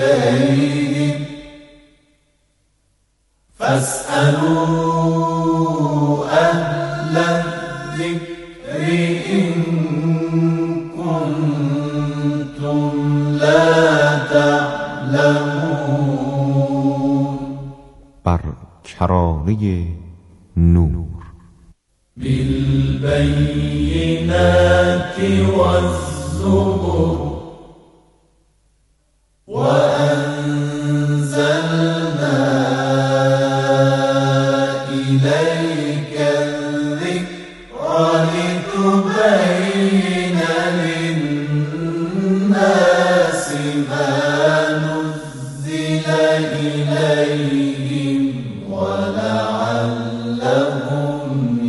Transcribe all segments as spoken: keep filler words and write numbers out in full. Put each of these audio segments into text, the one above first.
إليهم فاسألوا أهل الذكر إن كنتم لا تعلمون. بر کرانه نور. بالبينات والزبر وأنزلنا إليك الذكر لتبين للناس ما نزل إليهم ولعلهم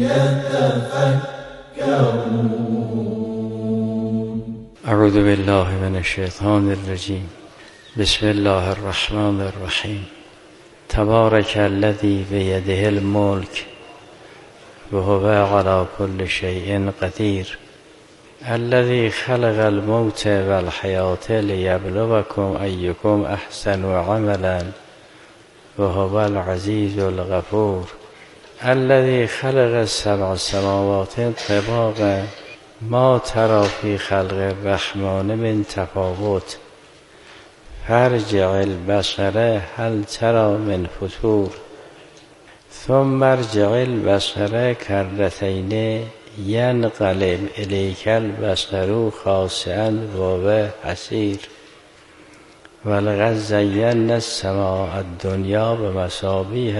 يتفكرون. اعوذ بالله من الشیطان الرجیم. بسم الله الرحمن الرحیم. تبارک الذی بیده الملک و هو علی کل شیء قدیر. الذی خلق الموت والحیاة لیبلوکم ایکم احسن عملا و هو العزیز الغفور. الذی خلق السبع سماوات طباقا ما تری فی خلق الرحمن من تفاوت فارجع البصر هل تری من فتور ثم ارجع البصر کرتین ینقلب الیک البصر خاسئا وهو حسیر. ولقد زینا السماء الدنیا بمصابیح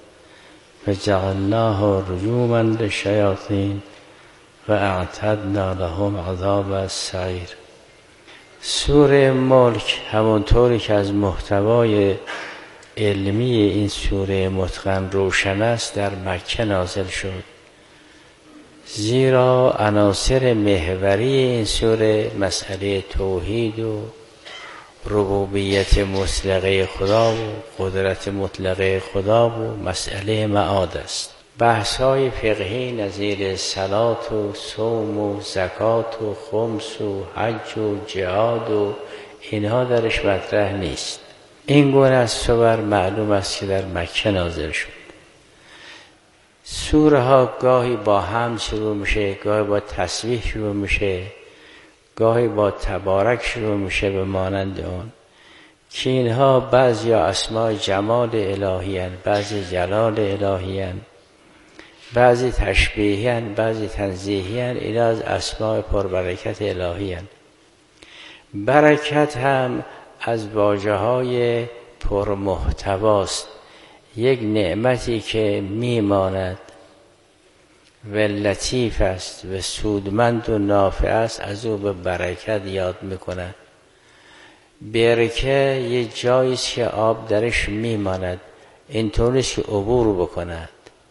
وجعلناه رجوما للشیاطین و اعتدنا لهم عذاب السعیر. سوره ملک همونطوری که از محتوای علمی این سوره متقن روشن است در مکه نازل شد، زیرا عناصر محوری این سوره مسئله توحید و ربوبیت مطلقه خدا و قدرت مطلقه خدا و مسئله معاد است. بحث‌های فقهی نظیر صلات و صوم و زکات و خمس و حج و جهاد و اینها درش مطرح نیست. این گونه از سور معلوم است که در مکه نازل شد. سوره ها گاهی با حمد شروع میشه، گاهی با تسبیح شروع میشه، گاهی با تبارک شروع میشه به مانند اون که اینها بعضی اسماء جمال الهی هستند، بعضی جلال الهی هستند، بعضی تشبیهی هستند، بعضی تنزیهی هستند. اینا از اسماء پربرکت الهی هستند. برکت هم از واژه های پرمحتواست، یک نعمتی که میماند و لطیف است و سودمند و نافع است، از او به برکت یاد میکنند. برکه یه جایی است که آب درش میماند، اینطور نیست که عبور بکند.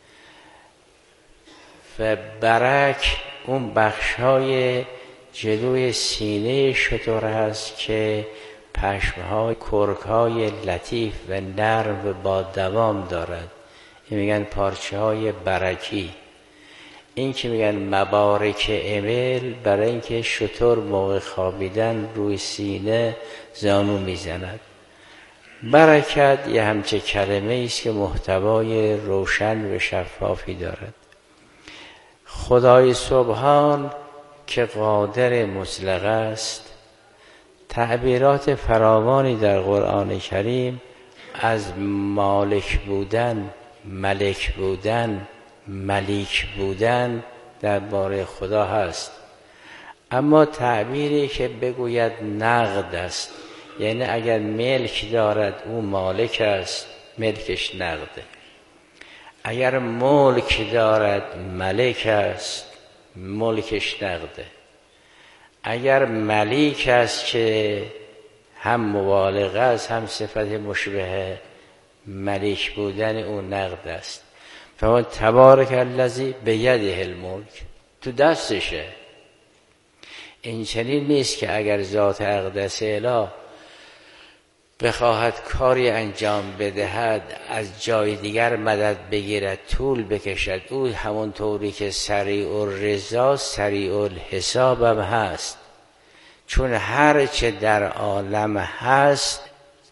و برک اون بخشای جلوی سینه شتر هست که پشمهای کرکهای لطیف و نرم و با دوام دارد. این میگن پارچه های برکی. این که میگن مبارک امل، برای اینکه شتر موقع خوابیدن روی سینه زانو میزند. برکت یه همچه کلمه است که محتوای روشن و شفافی دارد. خدای سبحان که قادر مطلق است، تعبیرات فراوانی در قرآن کریم از مالک بودن، ملک بودن، ملیک بودن درباره خدا هست. اما تعبیری که بگوید نقد است، یعنی اگر ملک دارد او مالک است، ملکش نقده. اگر ملک دارد ملک است، ملکش نقده. اگر ملیک است که هم مبالغه است هم صفت مشبه ملیک بودن او نقد است. فما تبارک الذی بیده الملک، تو دستشه. این چنین نیست که اگر ذات اقدس اله بخواهد کاری انجام بدهد از جای دیگر مدد بگیرد، طول بکشد. او همون طوری که سریع الرضا سریع الحساب هم هست، چون هر چه در عالم هست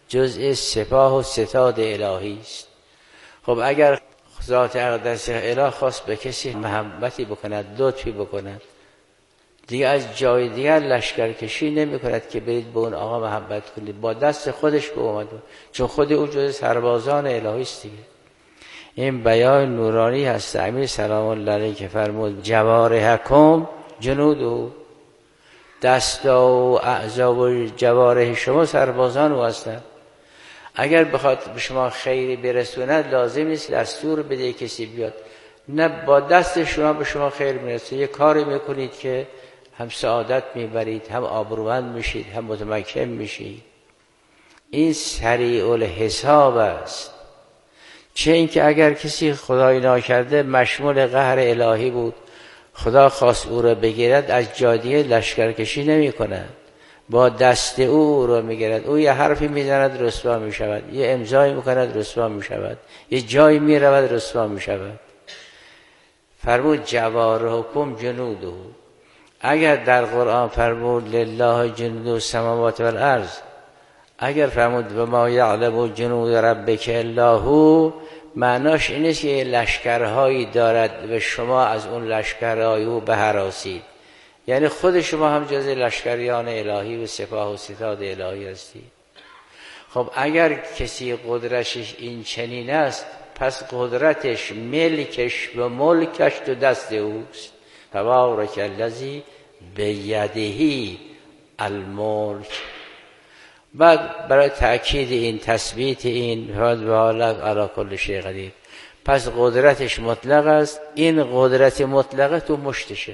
جزء سپاه و ستاد الهی است. خب اگر ذات اقدس اله خواست به کسی محبتی بکند، لطفی بکند، دیگه از جای دیگر لشکرکشی نمی کند که برید به اون آقا محبت کنید، با دست خودش به اومد، چون خود او جز سربازان الهی است دیگه. این بیان نورانی هست. امیر سلام الله علیه که فرمود جوارحکم جنود، دستا و اعضا و جوارح شما سربازان او هستند. اگر بخواد به شما خیری برسوند لازم نیست دستور بده کسی بیاد، نه با دست شما به شما خیر میرسه. یه کاری میکنید که هم سعادت میبرید، هم آبرومند میشید، هم متمکن میشید. این سریع الحساب است. چه اینکه اگر کسی خدای ناکرده مشمول قهر الهی بود، خدا خواست او را بگیرد، از جادیه لشکرکشی نمی کند، با دست او رو میگیرد. او یه حرفی میزند رسوا میشود، یه امضایی میکند رسوا میشود، یه جایی میرود رسوا میشود. فرمود جوارحکم جنوده. اگر در قرآن فرمود لله جنود السماوات والارض، اگر فرمود و ما یعلم جنود ربک الا هو، معناش این است که لشکرهایی دارد و شما از اون لشکرهای او بهراسید. یعنی خود شما هم جز لشکریان الهی و سپاه و ستاد الهی هستید. خب اگر کسی قدرتش این چنین است، پس قدرتش ملکش و ملکش تو دست اوست. تبارک الذی بیده الملک. بعد برای تأکید این، تثبیت این، و حالا علی کل شیء قدیر، پس قدرتش مطلق است. این قدرت مطلقه تو مشتشه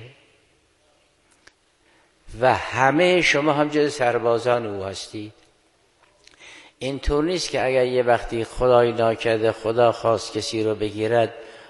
و همه شما هم جز سربازان او هستید. این طور نیست که اگر یه وقتی خدای ناکرده خدا خواست کسی رو بگیرد،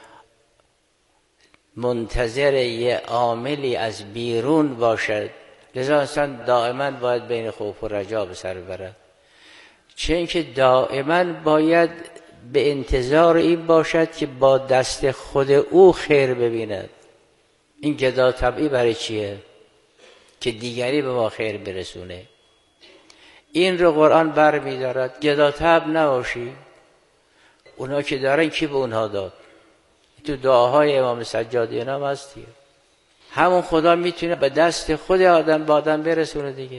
منتظر یه عاملی از بیرون باشد. لذا انسان دائما باید بین خوف و رجا به سر برد. چه اینکه دائما باید به انتظار این باشد که با دست خود او خیر ببیند. این گدا طبعی برای چیه؟ که دیگری به ما خیر برسونه. این رو قرآن بر می دارد. گدا طبع نباشی. اونا که دارن کی به اونها داد؟ تو دعاهای امام سجادی هم هستیه. همون خدا میتونه به دست خود آدم با آدم برسونه دیگه.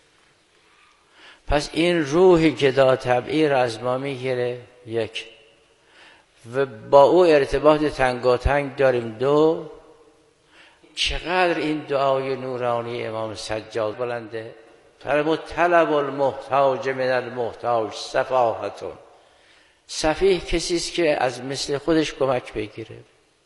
پس این روح گدا طبعی را از ما میگیره، یک، و با او ارتباط تنگاتنگ داریم. دو، چقدر این دعای نورانی امام سجاد بلنده. فرمود طلب المحتاج من المحتاج سفاهتون. سفیه کسی است که از مثل خودش کمک بگیره.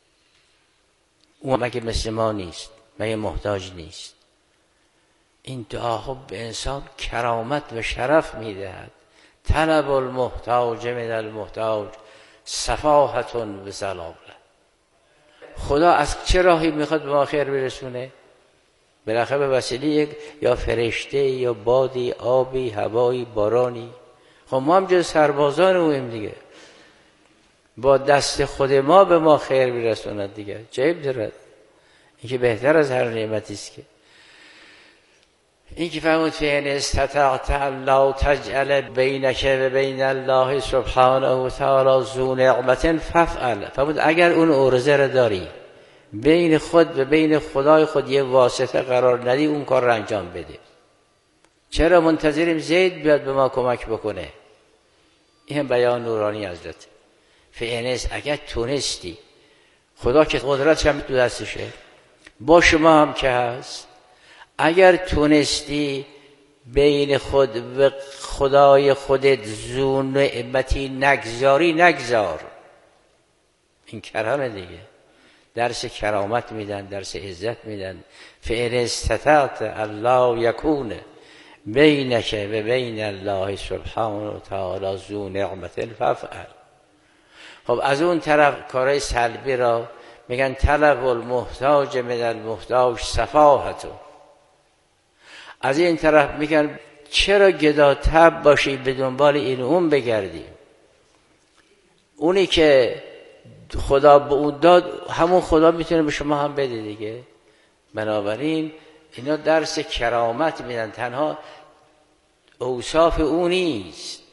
اون مگه مثل ما نیست؟ مگه محتاج نیست؟ این دعا به انسان کرامت و شرف میدهد. طلب المحتاج من المحتاج سفاهتون و زلاله. خدا از چه راهی میخواد به ما خیر برسونه؟ بالاخره به وسیله یک یا فرشته یا بادی، آبی، هوایی، بارانی. خب ما هم جز سربازان اویم دیگه. با دست خود ما به ما خیر برسوند دیگه. چه عیب دارد؟ این که بهتر از هر نعمتی است. که این که فرمود فإن استطعت الله تجعل بینک و بین الله سبحانه و تعالی ذو نعمت فافعل. فرمود اگر اون عرضه را داری بین خود و بین خدای خود یه واسطه قرار ندی، اون کار را انجام بده. چرا منتظریم زید بیاد به ما کمک بکنه؟ این بیان نورانی حضرت. فإن اگر تونستی، خدا که قدرتش هم تو دستشه، با شما هم که هست، اگر تونستی بین خود و خدای خودت ذو نعمتی نگذاری، نگذار. این کرامه دیگه. درس کرامت میدن، درس عزت میدن. فإن استطعت الله یکون بینک و بین الله سبحانه و تعالی ذو نعمت فافعل. خب از اون طرف کارهای سلبی را میگن طلب المحتاج من المحتاج سفاهتون. از این طرف میگن چرا گدا طبع باشی به دنبال این اون بگردی؟ اونی که خدا به اون داد همون خدا میتونه به شما هم بده دیگه. بنابراین اینا درس کرامت میدن. تنها اوصاف او نیست،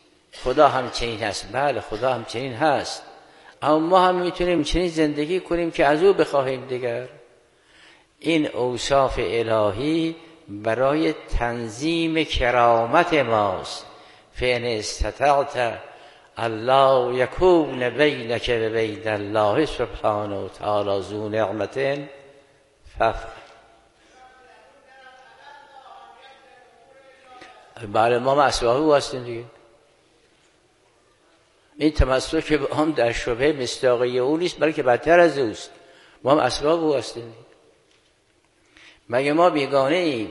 خدا همچنین هست. بله خدا همچنین هست، اما ما هم میتونیم چنین زندگی کنیم که از او بخواهیم دیگر. این اوصاف الهی برای تنظیم کرامت ماست. فإن استطعت الله یکون بینک و بین الله سبحانه و تعالی ذو نعمت فافعل. بله ما اسباب او هستیم دیگه. این تمسک که هم در شبه مصداقی او نیست، بلکه بدتر از اوست. ما هم اسباب او هستیم. مگر ما بیگانه ایم؟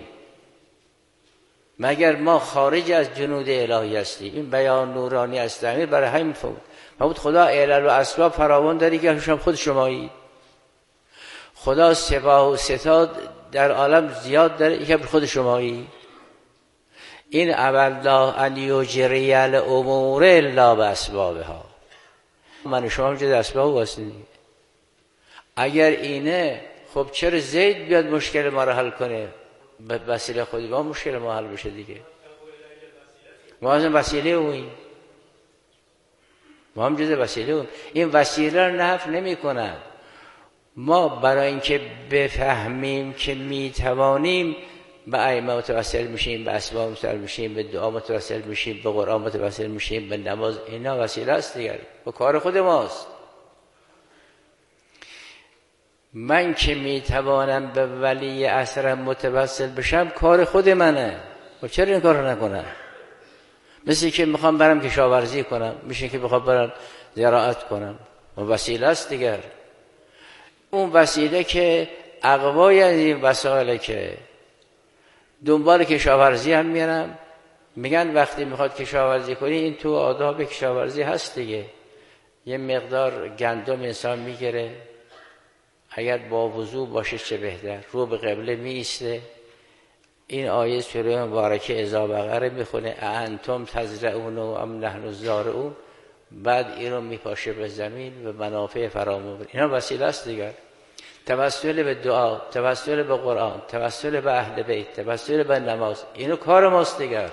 مگر ما خارج از جنود الهی هستیم؟ این بیان نورانی است. همین برای همین فهم بود خدا علل و اسباب فراوان داری که هم خود شمایی. خدا سپاه و ستاد در عالم زیاد داره که خود شمایی. این اولله ان یجری الامور الا باسبابها. من و شما هم جز اسباب هستیم. اگر اینه خب چرا زید بیاد مشکل ما را حل کنه؟ به وسیله خودی ما مشکل ما حل بشه دیگه. ما از وسیله اویم، ما هم جز وسیله اویم. این وسیله رو نفی نمی کنن. ما برای اینکه بفهمیم که می توانیم به ائمه متوسل میشیم، به اسباب متوسل میشیم، به دعا متوسل میشیم، به قرآن متوسل میشیم، به نماز، اینا وسیله است دیگر، با کار خود ماست. من که میتوانم به ولی اثرم متوسل بشم کار خود منه. و چرا این کار رو نکنم؟ مثل که میخوام برم کشاورزی کنم، میشه که بخوام برم زراعت کنم، و وسیله است دیگر. اون وسیله که اقوای از این وسایل که دنبال کشاورزی هم میرم، میگن وقتی میخواد کشاورزی کنی این تو آداب کشاورزی هست دیگه. یه مقدار گندم انسان میگیره، اگر با وضو باشه چه بهتر، رو به قبله می ایسته. این آیه سوره مبارکه اذا بقره میخونه انتم تزرعون ام نحن الزارعون، بعد این رو میپاشه به زمین و منافع فرامون. اینا وسیله است دیگر. توسل به دعا، توسل به قرآن، توسل به اهل بیت، توسل به نماز، اینو کار ماست دیگر.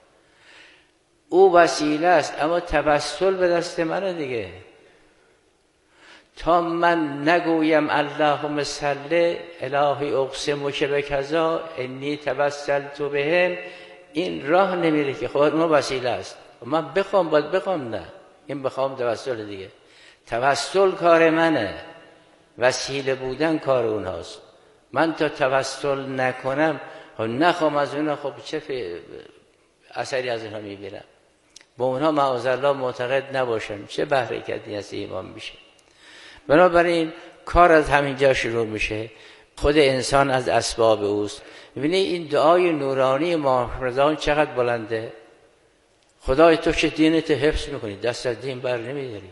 او وسیله است، اما توسل به دست منه دیگه. تا من نگویم اللهم صل الهی اقسم که به کذا انی توسلت بهم، این راه نمیره که. خب اون وسیله است. من بخوام باید بخوام، نه این بخوام توسل دیگه. توسل کار منه، وسیله بودن کار اونهاست. من تا توسل نکنم و نخوام از اونها، خب چه اثری از اونها میبینم؟ با اونها معاذالله معتقد نباشم، چه بهره‌کدی از ایمان میشه؟ بنابراین کار از همینجا شروع میشه. خود انسان از اسباب اوست. ببینید این دعای نورانی ماه رمضان چقدر بلنده. خدای تو چه دینت حفظ میکنی، دست از دین بر نمیداری.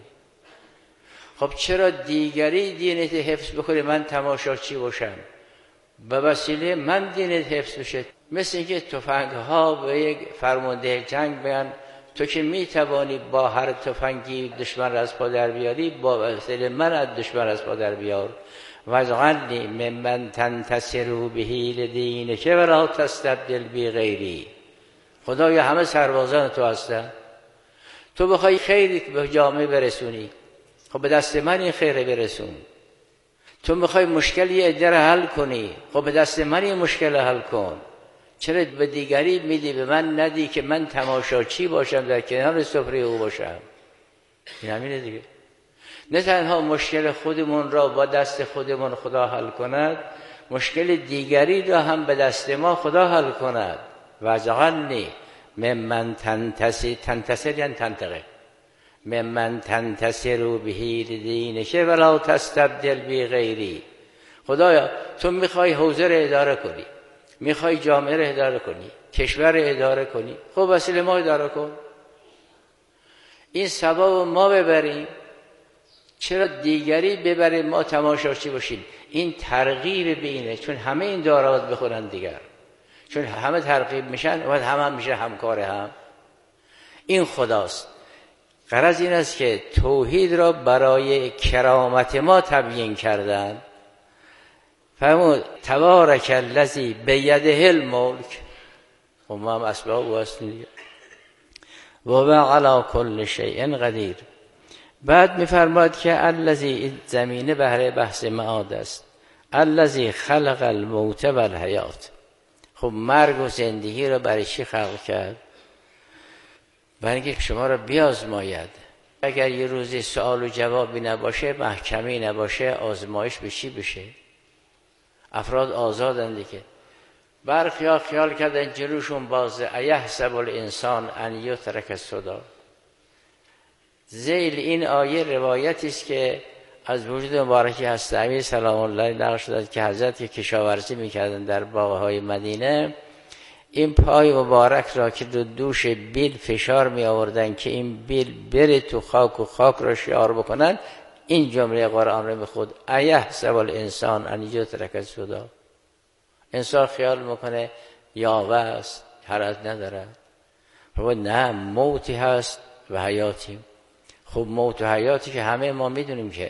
خب چرا دیگری دینت حفظ بکنی من تماشاچی باشم؟ به وسیله من دینت حفظ بشه. مثل اینکه تفنگ ها به یک فرمانده جنگ بیان تو که میتوانی با هر تفنگی دشمن را از پا در بیاری، با وسیله من از دشمن از پا در بیار. وَاجْعَلْنِي مِمَّنْ تَنْتَصِرُ بِهِ لِدِینِکَ وَلَا تَسْتَبْدِلْ بِی غَیْرِی. خدایا همه سربازان تو هستن، تو بخوای خیری به جامعه برسونی، خب به دست من این خیره برسون. تو میخوای مشکلی عده را حل کنی، خب به دست من این مشکل را حل کن. چرا به دیگری میدی به من ندی که من تماشاچی باشم، در کنار سفره او باشم؟ این همینه دیگه. نه تنها مشکل خودمون را با دست خودمون خدا حل کند، مشکل دیگری را هم به دست ما خدا حل کند. وَاجْعَلْنِی مِمَّنْ تَنْتَصِرُ، تنتصر یعنی تنتقل، مِمَّنْ تَنْتَصِرُ بِهِ لِدِینِکَ وَلَا تَسْتَبْدِلْ بِی غَیْرِی. خدایا تو میخوای حوزه را اداره کنی، میخوای جامعه را اداره کنی، کشور را اداره کنی، خب وسیله ما اداره کن. این ثواب ما ببریم، چرا دیگری ببریم ما تماشاچی باشیم؟ این ترغیب بینه، چون همه این دارات بخورن دیگر، چون همه ترغیب میشن و همه هم میشه همکار هم. این خداست. غرض این است که توحید را برای کرامت ما تبیین کردن. فرمود تبارک الذی بیده الملک، خب ما هم اسباب او هستیم دیگه. و هو علی کل شیء قدیر. بعد میفرماد که الذی، زمینه بهره بحث معاد است، الذی خلق الموت و الحیات. خب مرگ و زندگی رو برای چی خلق کرد؟ برای اینکه شما رو بیازماید. اگر یه روزی سوال و جوابی نباشه، محکمی نباشه، آزمایش به چی بشه؟ افراد آزادن دیگه. برخیا خیال کردن جلوشون بازه، ایحسب الانسان ان یترک سدی. ذیل این آیه روایتی است که از وجود مبارکی حضرت امیر سلام الله نقل شده که حضرت که کشاورزی میکردن در باغ‌های مدینه، این پای مبارک را که دو دوش بیل فشار می آوردن که این بیل بره تو خاک و خاک را شیار بکنن، این جمله قرآن را به خود ایحسب الانسان ان یترک سدی. انسان خیال میکنه یاوه است، حرج ندارد. نه، موتی هست و حیاتی. خب موت و حیاتی که همه ما میدونیم که،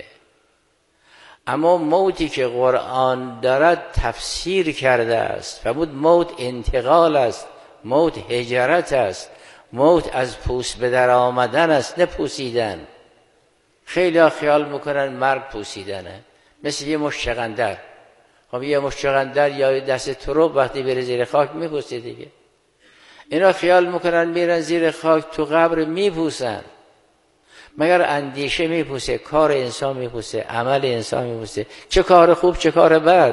اما موتی که قرآن دارد تفسیر کرده است، فرمود موت انتقال است، موت هجرت است، موت از پوست به در آمدن است، نه پوسیدن. خیلی ها خیال میکنن مرگ پوسیدنه، مثل یه مشت چغندر. خب یه مشت چغندر یا دست تروب وقتی بره زیر خاک میپوسه دیگه. اینا خیال میکنن میرن زیر خاک تو قبر میپوسن. مگر اندیشه میپوسه، کار انسان میپوسه، عمل انسان میپوسه، چه کار خوب چه کار بد.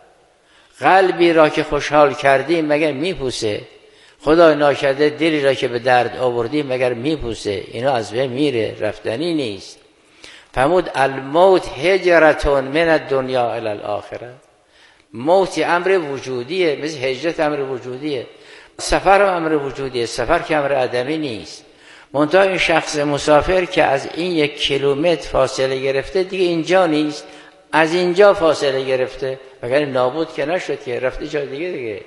قلبی را که خوشحال کردیم مگر میپوسه؟ خدای ناکرده دلی را که به درد آوردیم مگر میپوسه؟ اینا از بین میره، رفتنی نیست. فرمود الموت هجرتون من الدنیا الی الاخره. موت امر وجودیه، مثل هجرت امر وجودیه، سفر امر وجودیه، سفر که امر عدمی نیست. منتها این شخص مسافر که از این یک کیلومتر فاصله گرفته دیگه اینجا نیست، از اینجا فاصله گرفته، وگرنه نابود که نشد که رفته جای دیگه دیگه.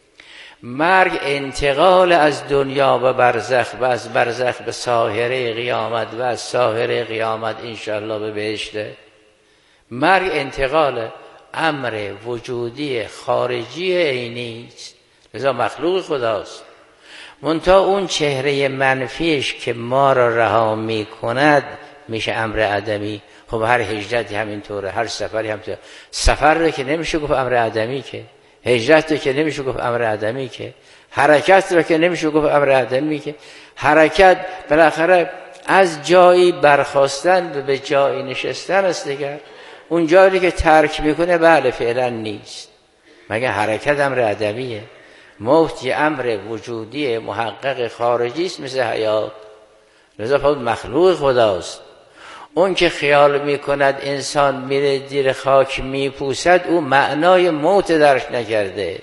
مرگ انتقال از دنیا و برزخ و از برزخ به ساحره قیامت و از ساحره قیامت انشاءالله به بهشته. مرگ انتقال امر وجودی خارجی عینی است، لذا مخلوق خداست. منتها اون چهره منفیش که ما را رها می کند میشه امر عدمی. خب هر هجرتی همینطوره، هر سفری همینطوره. سفر رو که نمیشه گفت امر عدمی، که هجرت رو که نمیشه گفت امر عدمی، که حرکت رو که نمیشه گفت امر عدمی، که حرکت بالاخره از جایی برخاستن به جایی نشستن است دیگر. اون جایی که ترک میکنه بله فعلا نیست، مگه حرکت امر عدمیه؟ موت یه امر وجودی محقق خارجی است مثل حیات. لذا فرمود مخلوق خداست. اون که خیال میکند انسان میره زیر خاک میپوسد، او معنای موت درش نکرده.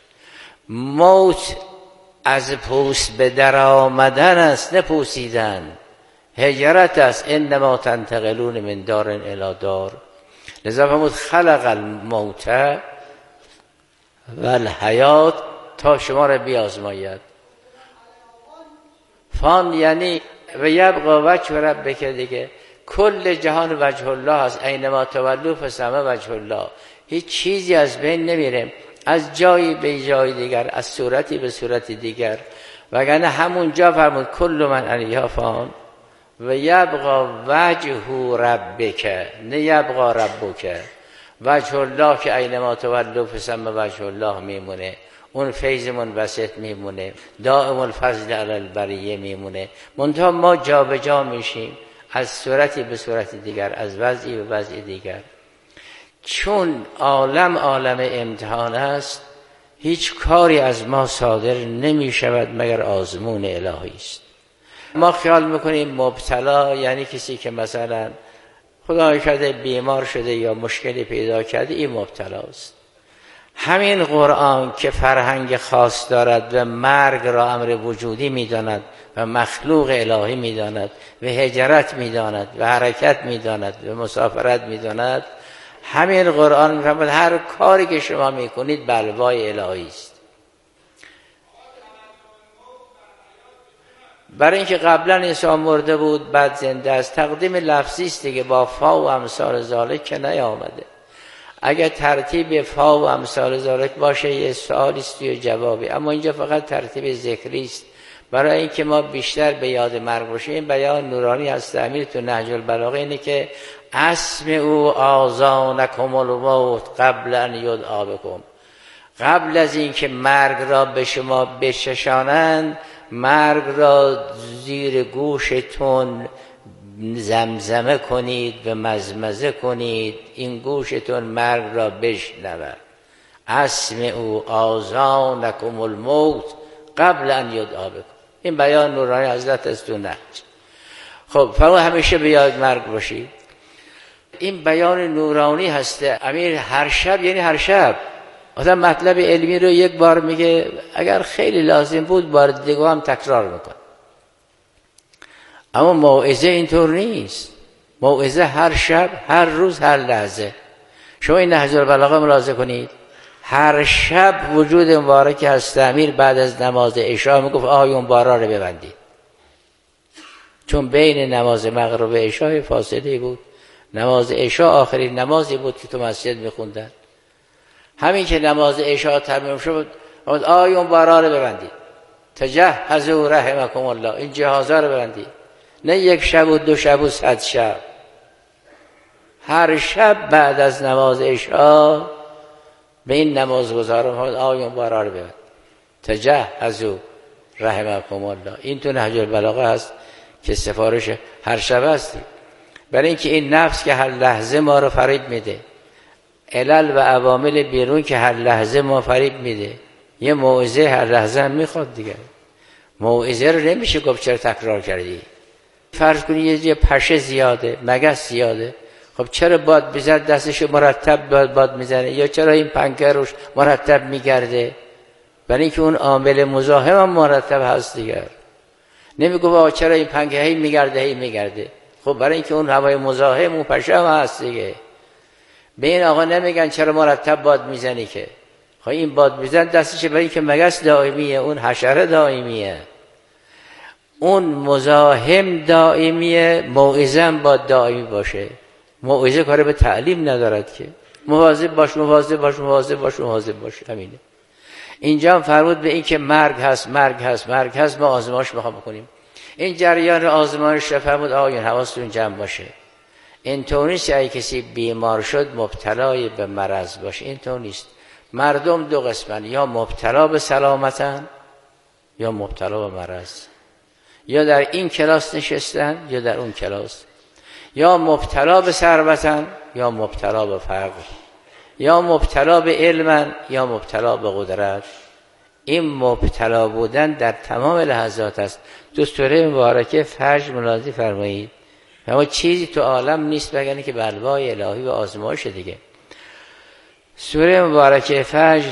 موت از پوست به در آمدن است، نه پوسیدن. هجرت است، انما تنتقلون من دار الی دار. لذا فرمود خلق الموت و الحیات تا شما را بیازماید. فان یعنی و یبقى وجه ربک دیگه، کل جهان وجه الله است، اینما تولوا فثم وجه الله. هیچ چیزی از بین نمیره، از جایی به جای دیگر، از صورتی به صورت دیگر. وگرنه همون جا فرمود کل من علیها فان و یبقى وجه ربک، نه یبقى ربک. وجه الله که اینما تولوا فثم وجه الله میمونه، اون فیض منبسط میمونه، دائم الفضل علی البریه میمونه. منتها ما جا به جا میشیم از صورتی به صورت دیگر، از وضعی به وضع دیگر. چون عالم عالم امتحان است، هیچ کاری از ما صادر نمی شود مگر آزمون الهی است. ما خیال میکنیم مبتلا یعنی کسی که مثلا خدای کرده بیمار شده یا مشکلی پیدا کرده، این مبتلا است. همین قرآن که فرهنگ خاص دارد و مرگ را امر وجودی میداند و مخلوق الهی میداند و هجرت میداند و حرکت میداند و مسافرت میداند، همین قرآن میفرماید هر کاری که شما میکنید بلوای الهی است. برای اینکه قبلا انسان مرده بود بعد زنده است، تقدیم لفظی است دیگه، با فا و امثال ذالک که نیامده. اگر ترتیب فا و امثال ذالک باشه یه سوالی است و جوابی، اما اینجا فقط ترتیب ذکری است. برای اینکه ما بیشتر به یاد مرگ باشیم. این بیان نورانی هست امیر تو نهج البلاغه اینه که اسمعوا آذانکم الموت قبل ان یدعا بکم، قبل از اینکه مرگ را به شما بچشانند مرگ را زیر گوشتون زمزمه کنید و مزمزه کنید، این گوشتون مرگ را بشنود. اسمعوا آذانکم الموت قبل ان یدعا بکم. این بیان نورانی حضرت است تو نهج. خب فرما همیشه به یاد مرگ باشید. این بیان نورانی هسته امیر هر شب، یعنی هر شب آدم مطلب علمی رو یک بار میگه، اگر خیلی لازم بود بار دیگه هم تکرار میکنه. اما موعظه اینطور نیست. موعظه هر شب، هر روز، هر لحظه. شما این نهج البلاغه ملاحظه کنید، هر شب وجود مبارک هست امیر بعد از نماز عشا میگفت آیون بارا رو ببندید، چون بین نماز مغرب و عشا فاصله بود. نماز عشا آخرین نمازی بود که تو مسجد میخوندن. همین که نماز عشا تمام شد آیون بارا رو ببندید، تجهزوا رحمکم الله، این جهازا رو ببندید، نه یک شب و دو شب و صد شب. هر شب بعد از نماز عشا به این نمازگزاران آیون بارا رو ببند، تجهزوا رحمکم الله. این تو نهج البلاغه هست که سفارش هر شب هستی. برای اینکه این نفس که هر لحظه ما رو فریب میده، علل و عوامل بیرون که هر لحظه ما فریب میده، یه موعظه هر لحظه هم میخواد دیگه. موعظه رو نمیشه گفت چرا تکرار کردی. فرض کنید یه پشه زیاده، مگس زیاده، خب چرا باد بزد دستشو مرتب باد باد میزنه، یا چرا این پنکه روش مرتب میگرده؟ برای اینکه اون عامل مزاحم هم مرتب هست دیگه. نمیگه آقا چرا این پنکه هی میگرده هی میگرده، خب برای اینکه اون هوای مزاحم اون پشه هم هست دیگه. به این آقا نمیگن چرا مرتب باد میزنی که، خب این باد میزن دستش برای اینکه مگس دائمیه، اون حشره دائمیه، اون مزاحم دائمیه. موعظه هم باید دائمی باشه. موعظه کار به تعلیم ندارد که مواظب باش مواظب باش مواظب باش مواظب باش. همینه. اینجا هم فرمود به این که مرگ هست مرگ هست مرگ هست، ما آزمایش میخوام بکنیم. این جریان آزمایش رو فرمود آقایون حواستون جمع باشه. اینطور نیست اگه کسی بیمار شد مبتلای به مرض باشه، اینطور نیست. مردم دو قسمن، یا مبتلا به سلامتن یا مبتلا به مرض، یا در این کلاس نشستن یا در اون کلاس، یا مبتلا به ثروتن یا مبتلا به فقر، یا مبتلا به علمن یا مبتلا به قدرت. این مبتلا بودن در تمام لحظات است. تو سوره مبارکه فجر ملاحظه فرمایید، اما چیزی تو عالم نیست مگر اینکه بلوای الهی و آزمایش دیگه. سوره مبارکه فجر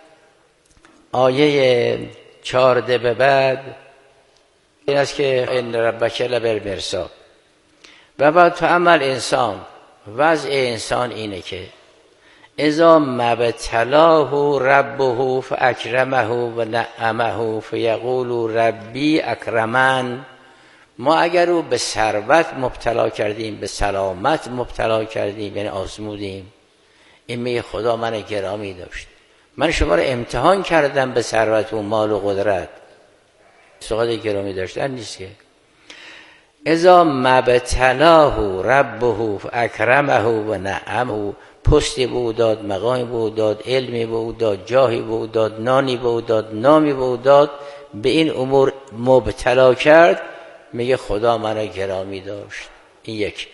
آیه چهارده به بعد این است که ان ربک لبالمرصاد. و بعد فاما انسان، وضع انسان اینه که اذا مبتلاه ربه فاکرمه و نعمه فیقول ربی اکرمن. ما اگر رو به ثروت مبتلا کردیم، به سلامت مبتلا کردیم، یعنی آزمودیم، این میگه خدا من گرامی داشت، من شما رو امتحان کردم به ثروت و مال و قدرت. سوال گرامی داشتن نیست که. اذا مبتلاه ربه اکرمه و نعمه، پستی بود داد، مقامی بود داد، علمی بود داد، جاهی بود داد، نانی بود داد، نامی بود داد، به این امور مبتلا کرد، میگه خدا منو گرامی داشت. این یک.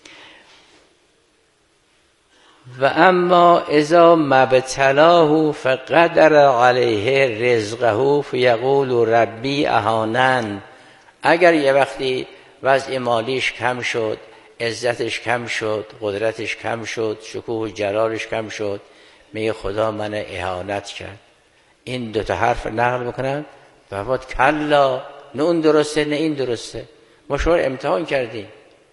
و اما اذا مبتلاه فقدر علیه رزقه فیقول ربی اهانن. اگر یه وقتی وضع مالیش کم شد، عزتش کم شد، قدرتش کم شد، شکوه و جلالش کم شد، میگه خدا من اهانت کرد. این دوتا حرف نقل میکنن و بعد کلا، نه اون درسته نه این درسته. ما شما رو امتحان کردیم.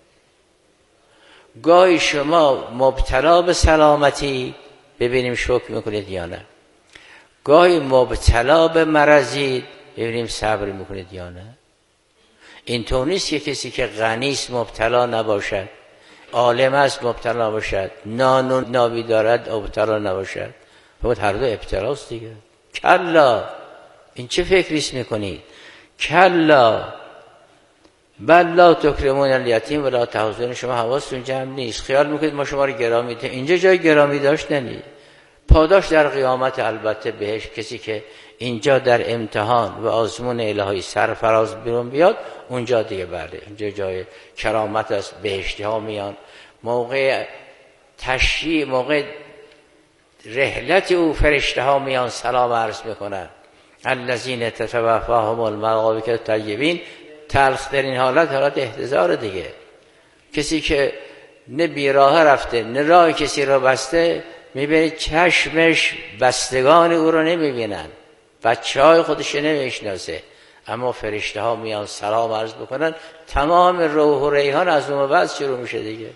گاهی شما مبتلا به سلامتی ببینیم شکر میکنید یا نه، گاهی مبتلا به مرضی ببینیم صبر میکنید یا نه. این طور نیست که کسی که غنیست مبتلا نباشد، عالم است مبتلا نباشد، نان و نابی دارد مبتلا نباشد. فقط هر دو ابتلاست دیگه. کلا، این چه فکریست میکنید؟ کلا بل لا تکرمون الیتیم ولا تحضون، شما حواستون جمع نیست، خیال میکنید ما شما رو گرامی داریم. اینجا جای گرامی داشتنی، پاداش در قیامت البته بهش. کسی که اینجا در امتحان و آزمون الهی سرفراز بیرون بیاد، اونجا دیگه بله اونجا جای کرامت است، بهشتی ها میان. موقع تشییع، موقع رحلت او فرشته ها میان سلام عرض میکنن. الذین تتوفاهم الملائکه الطیبین، تلخ در این حالت حالت احتضار دیگه. کسی که نه بیراه رفته نه راه کسی را بسته، میبینید چشمش بستگان او رو نمیبینن، بچه های خودش نمیشناسه، اما فرشته ها میان سلام عرض بکنن، تمام روح و ریحان از اون بعد شروع میشه دیگه.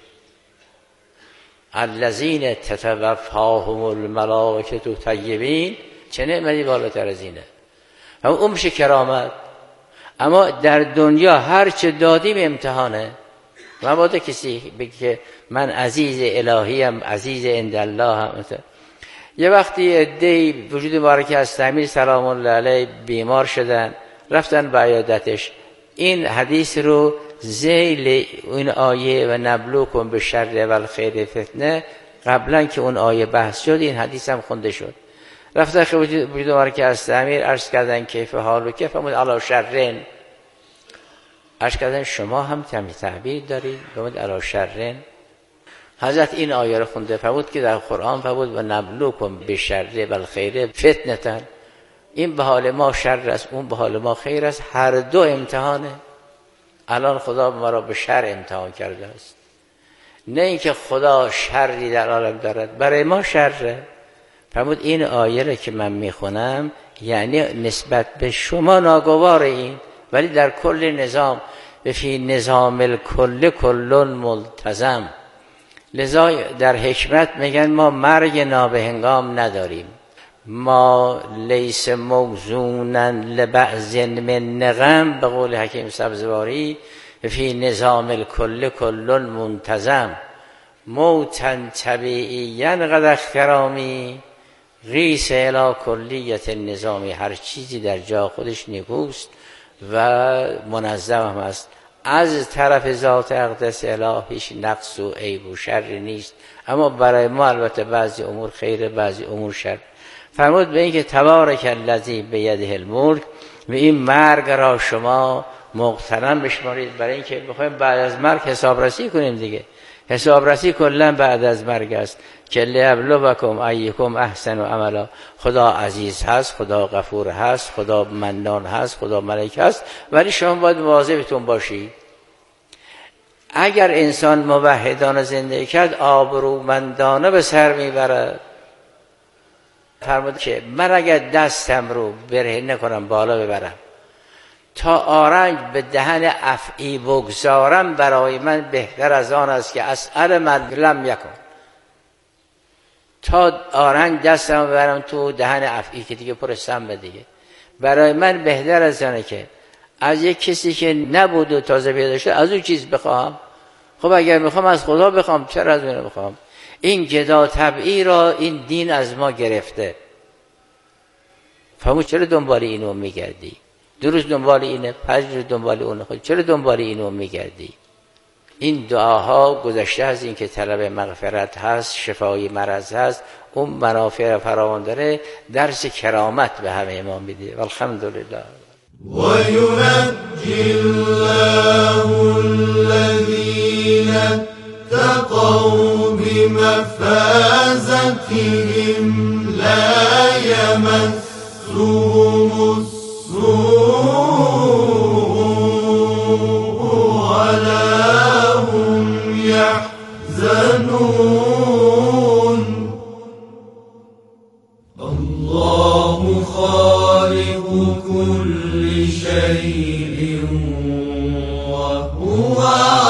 الذین تتوفاهم الملائکه الطیبین، چه نعمتی بالاتر از اینه؟ اما اون میشه کرامت. اما در دنیا هر چه دادیم امتحانه. مبادا کسی بگه که من عزیز الهیم، عزیز عند الله هم. یه وقتی عده‌ای وجود مبارک از امیر سلام الله علیه بیمار شدن، رفتن به عیادتش. این حدیث رو ذیل این آیه و نبلوکم به شر و الخیر فتنه، قبلا که اون آیه بحث شد این حدیث هم خونده شد. رفتن که وجود مبارک از امیر عرض کردن کیف حال و کیف همون علا شرین، عرض کردن شما هم تمی تعبیر دارید بمید علا شرین. حضرت این آیه رو خونده فرمود که در قرآن فرمود و نبلوکم به شر و الخیر فتنتن، این به حال ما شر است اون به حال ما خیر است، هر دو امتحانه. الان خدا ما را به شر امتحان کرده است، نه اینکه خدا شری در عالم دارد، برای ما شره. فرمود این آیه رو که من میخونم یعنی نسبت به شما ناگوار این، ولی در کل نظام و فی نظام الکل کل ملتزم. لذا در حکمت میگن ما مرگ نابهنگام نداریم، ما لیس موزونا لبعض من نغم، به قول حکیم سبزواری فی نظام الکل کل منتظم. موتا طبیعیا قد اخترامی ریس الی کلیت نظامی، هر چیزی در جا خودش نیکوست و منظم هم است. از طرف ذات اقدس اله هیچ نقص و عیب و شر نیست، اما برای ما البته بعضی امور خیره بعضی امور شر. فرمود به این که تبارک الذی بیده الملک، و این مرگ را شما مغتنم بشمارید، برای این که بخوایم بعد از مرگ حسابرسی کنیم دیگه. حسابرسی کلا بعد از مرگ است که لیبلوکم ایکم احسن و عملا. خدا عزیز هست، خدا غفور هست، خدا منان هست، خدا ملک هست، ولی شما باید مواظبتون باشید. اگر انسان موحدانه زندگی کرد آبرومندانه به سر میبرد. فرمود که من اگر دستم رو برهنه کنم بالا ببرم تا آرنج به دهن افعی بگذارم، برای من بهتر از آن است که اسأل من لم یکن. تا آرنج دستم ببرم تو دهن افعی که دیگه پر سم دیگه، برای من بهتر از آنه که از یک کسی که نبود و تازه پیدا شد از اون چیز بخوام. خب اگر میخوام از خدا بخوام، چرا از اون بخوام؟ این گدا طبعی را این دین از ما گرفته. فهمو چرا دنبال اینو میگردی؟ دو روز دنبال اینه، پنج روز دنبال اونه، خود چرا دنبال اینو میگردی؟ این دعاها گذشته از این که طلب مغفرت هست، شفای مرض هست، اون منافع فراوان داره، درس کرامت به همه ما میده. والحمدلله. و ینجی الله الذین اتقوا بمفازتهم لا یمسهم السوء ولا هم يحزنون. الله خالق كل شيء وهو